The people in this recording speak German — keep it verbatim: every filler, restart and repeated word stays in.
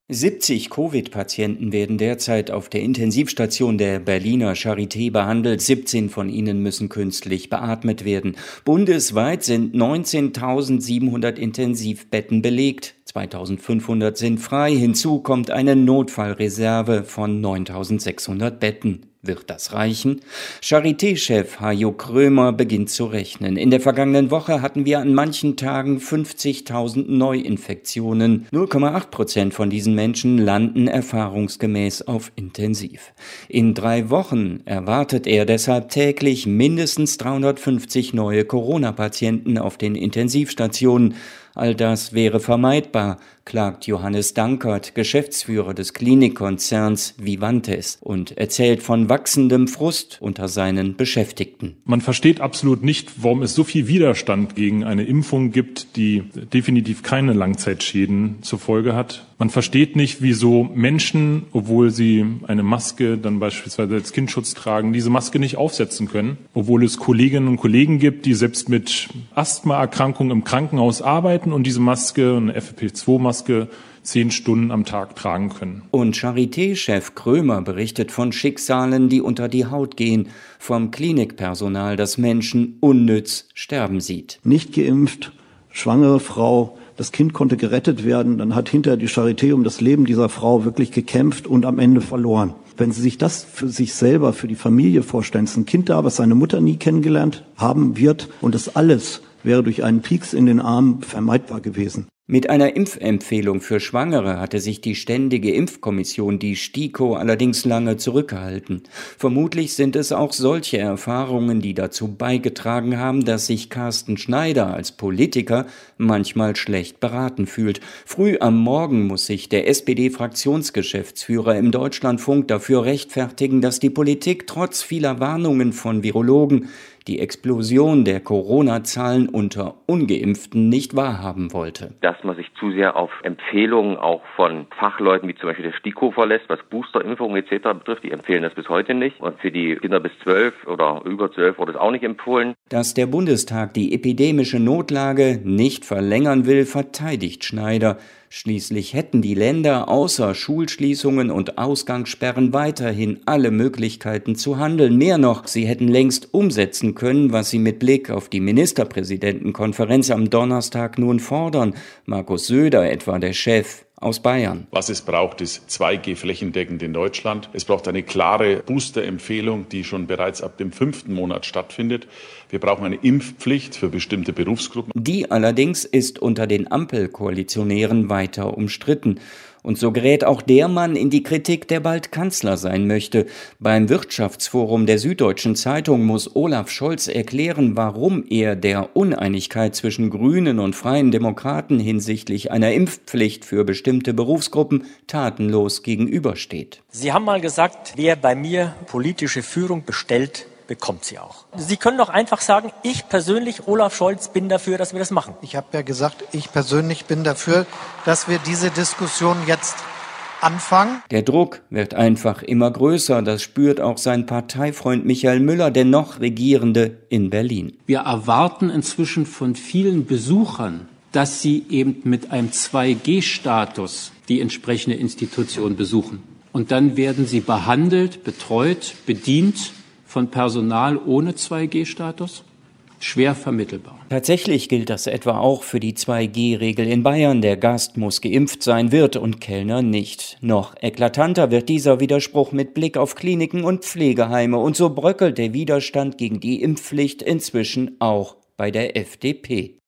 siebzig Covid-Patienten werden derzeit auf der Intensivstation der Berliner Charité behandelt. siebzehn von ihnen müssen künstlich beatmet werden. Bundesweit sind neunzehntausendsiebenhundert Intensivbetten belegt. zweitausendfünfhundert sind frei. Hinzu kommt eine Notfallreserve von neuntausendsechshundert Betten. Wird das reichen? Charité-Chef Hajo Krömer beginnt zu rechnen. In der vergangenen Woche hatten wir an manchen Tagen fünfzigtausend Neuinfektionen. null Komma acht Prozent von diesen Menschen landen erfahrungsgemäß auf Intensiv. In drei Wochen erwartet er deshalb täglich mindestens dreihundertfünfzig neue Corona-Patienten auf den Intensivstationen. All das wäre vermeidbar, klagt Johannes Dankert, Geschäftsführer des Klinikkonzerns Vivantes, und erzählt von wachsendem Frust unter seinen Beschäftigten. Man versteht absolut nicht, warum es so viel Widerstand gegen eine Impfung gibt, die definitiv keine Langzeitschäden zur Folge hat. Man versteht nicht, wieso Menschen, obwohl sie eine Maske dann beispielsweise als Kindschutz tragen, diese Maske nicht aufsetzen können, obwohl es Kolleginnen und Kollegen gibt, die selbst mit Asthmaerkrankungen im Krankenhaus arbeiten und diese Maske, eine F F P zwei Maske, zehn Stunden am Tag tragen können. Und Charité-Chef Krömer berichtet von Schicksalen, die unter die Haut gehen, vom Klinikpersonal, das Menschen unnütz sterben sieht. Nicht geimpft, schwangere Frau, das Kind konnte gerettet werden, dann hat hinterher die Charité um das Leben dieser Frau wirklich gekämpft und am Ende verloren. Wenn Sie sich das für sich selber, für die Familie vorstellen, es ist ein Kind da, was seine Mutter nie kennengelernt haben wird, und das alles wäre durch einen Pieks in den Arm vermeidbar gewesen. Mit einer Impfempfehlung für Schwangere hatte sich die Ständige Impfkommission, die STIKO, allerdings lange zurückgehalten. Vermutlich sind es auch solche Erfahrungen, die dazu beigetragen haben, dass sich Carsten Schneider als Politiker manchmal schlecht beraten fühlt. Früh am Morgen muss sich der S P D-Fraktionsgeschäftsführer im Deutschlandfunk dafür rechtfertigen, dass die Politik trotz vieler Warnungen von Virologen die Explosion der Corona-Zahlen unter Ungeimpften nicht wahrhaben wollte. Dass man sich zu sehr auf Empfehlungen auch von Fachleuten wie zum Beispiel der STIKO verlässt, was Boosterimpfungen et cetera betrifft, die empfehlen das bis heute nicht. Und für die Kinder bis zwölf oder über zwölf wurde es auch nicht empfohlen. Dass der Bundestag die epidemische Notlage nicht verlängern will, verteidigt Schneider. Schließlich hätten die Länder außer Schulschließungen und Ausgangssperren weiterhin alle Möglichkeiten zu handeln. Mehr noch, sie hätten längst umsetzen können, was sie mit Blick auf die Ministerpräsidentenkonferenz am Donnerstag nun fordern. Markus Söder etwa, der Chef aus Bayern. Was es braucht, ist zwei G flächendeckend in Deutschland. Es braucht eine klare Booster-Empfehlung, die schon bereits ab dem fünften Monat stattfindet. Wir brauchen eine Impfpflicht für bestimmte Berufsgruppen. Die allerdings ist unter den Ampelkoalitionären weiter umstritten. Und so gerät auch der Mann in die Kritik, der bald Kanzler sein möchte. Beim Wirtschaftsforum der Süddeutschen Zeitung muss Olaf Scholz erklären, warum er der Uneinigkeit zwischen Grünen und Freien Demokraten hinsichtlich einer Impfpflicht für bestimmte Berufsgruppen tatenlos gegenübersteht. Sie haben mal gesagt, wer bei mir politische Führung bestellt, bekommt sie auch. Sie können doch einfach sagen, ich persönlich, Olaf Scholz, bin dafür, dass wir das machen. Ich habe ja gesagt, ich persönlich bin dafür, dass wir diese Diskussion jetzt anfangen. Der Druck wird einfach immer größer. Das spürt auch sein Parteifreund Michael Müller, der noch Regierende in Berlin. Wir erwarten inzwischen von vielen Besuchern, dass sie eben mit einem zwei G Status die entsprechende Institution besuchen. Und dann werden sie behandelt, betreut, bedient von Personal ohne zwei G Status? Schwer vermittelbar. Tatsächlich gilt das etwa auch für die zwei G Regel in Bayern. Der Gast muss geimpft sein, wird und Kellner nicht. Noch eklatanter wird dieser Widerspruch mit Blick auf Kliniken und Pflegeheime. Und so bröckelt der Widerstand gegen die Impfpflicht inzwischen auch bei der F D P.